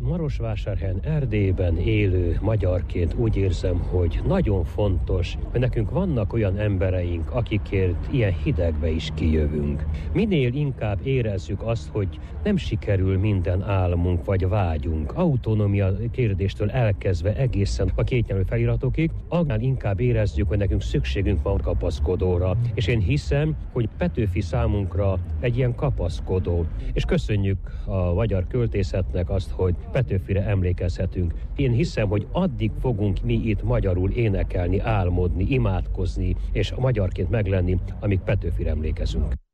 Marosvásárhelyen, Erdélyben élő magyarként úgy érzem, hogy nagyon fontos, hogy nekünk vannak olyan embereink, akikért ilyen hidegbe is kijövünk. Minél inkább érezzük azt, hogy nem sikerül minden álmunk vagy vágyunk, autonómia kérdéstől elkezdve egészen a kétnyelvű feliratokig, annál inkább érezzük, hogy nekünk szükségünk van kapaszkodóra. És én hiszem, hogy Petőfi számunkra egy ilyen kapaszkodó. És köszönjük a magyar költészetnek azt, hogy Petőfire emlékezhetünk. Én hiszem, hogy addig fogunk mi itt magyarul énekelni, álmodni, imádkozni, és magyarként meglenni, amíg Petőfire emlékezünk.